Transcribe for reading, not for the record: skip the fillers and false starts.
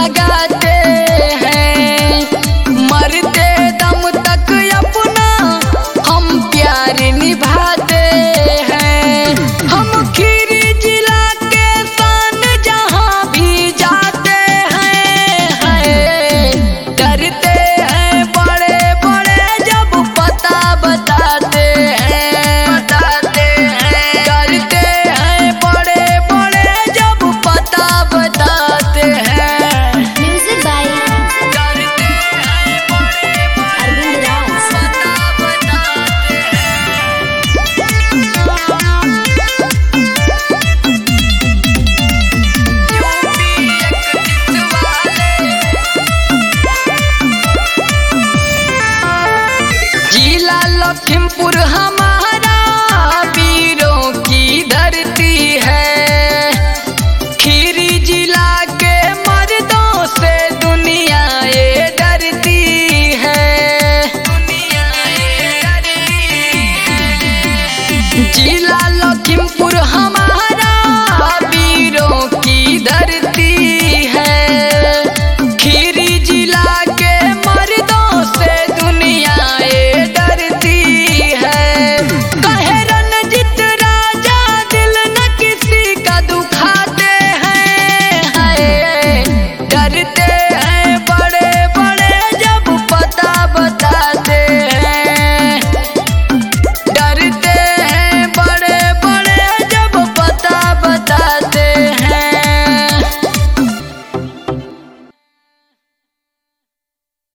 लगाते हैं, मरते दम तक अपना हम प्यार निभाते हैं। हम खीरी जिला के शान जहाँ भी जाते हैं, डरते हैं बड़े बड़े जब पता बताते हैं, डरते हैं बड़े बड़े जब पता बताते हैं। म्यूजिक बाय डरते हैं बड़े बड़े अरविंद राज। पता बताते जिला लखीमपुर हमारा वीरों की धरती है। खीरी जिला के मर्दों से दुनिया ये डरती है, जिला लखीमपुर हमारा